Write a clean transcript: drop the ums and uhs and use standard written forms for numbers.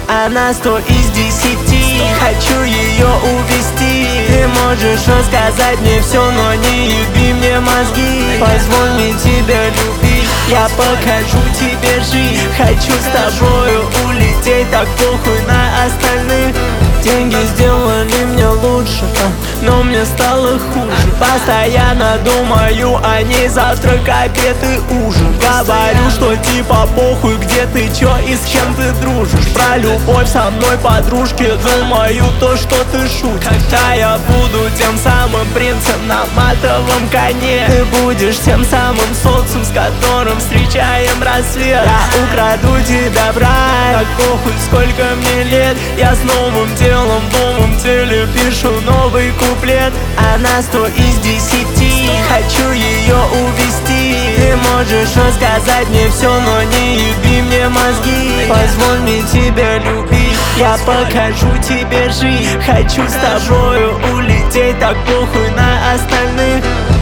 Она 100 из 10. Хочу ее увести. Ты можешь рассказать мне все, но не еби мне мозги. Позволь мне тебя любить, я покажу тебе жизнь. Хочу с тобою улететь, так похуй на остальных. Деньги сделали мне лучше, но мне стало хуже. Постоянно думаю о ней, завтрак, обед и ужин. Говорю, что типа похуй, где ты, чё и с чем ты дружишь. Про любовь со мной подружки думаю то, что ты шутишь. Когда я буду тем самым принцем на матовом коне, ты будешь тем самым солнцем, с которым встречаем рассвет. Я украду тебя, брат, так похуй, сколько мне лет. Я с новым телом в новом теле пишу новый куплет. Она 100 из 10. Хочу ее увести. Ты можешь рассказать мне все, но не еби мне мозги. Позволь мне тебя любить, я покажу тебе жизнь. Хочу с тобою улететь, так похуй на остальных.